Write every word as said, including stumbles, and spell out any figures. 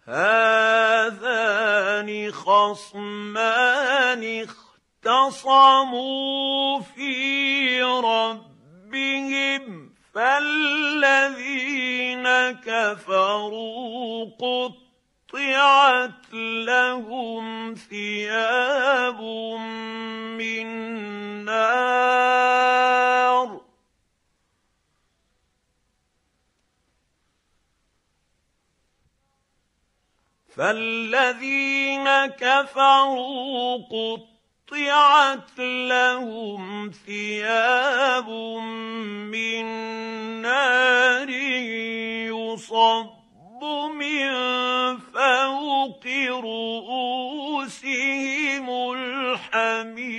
هَٰذَانِ خَصْمَانِ اخْتَصَمُوا فِي رَبِّهِمْ فَالَّذِينَ كَفَرُوا قُطِّعَتْ لَهُمْ ثِيَابٌ مِّن نَّارٍ فَالَّذِينَ كَفَرُوا قُطِّعَتْ لَهُمْ ثِيَابٌ مِّن نَّارٍ يُصَبُّ مِن فَوْقِ رُءُوسِهِمُ الْحَمِيمُ